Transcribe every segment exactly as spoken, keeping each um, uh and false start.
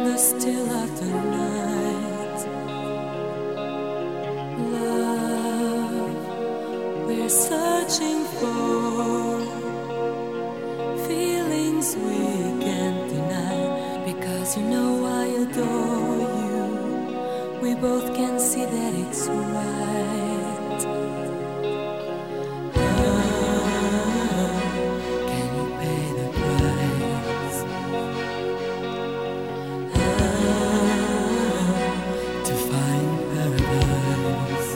the still of the night. Love, we're searching for feelings we can't deny. Because you know I adore you, we both can see that it's right. Ah, can you pay the price? Ah, to find paradise.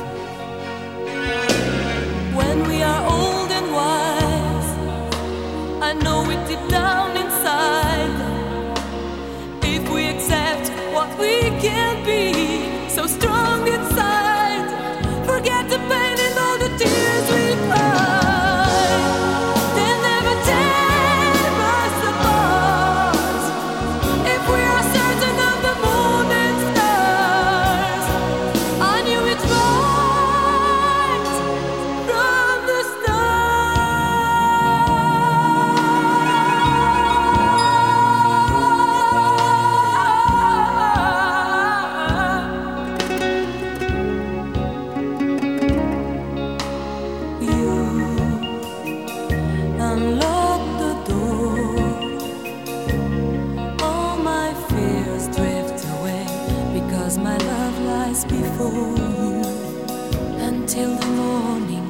When we are old and wise, I know it deep down inside. If we accept what we can be, so strong inside, forget the pain and all the tears we cry. They'll never tear us apart if we are certain of the moon and stars. I knew it right from the unlock the door, all my fears drift away, because my love lies before you until the morning.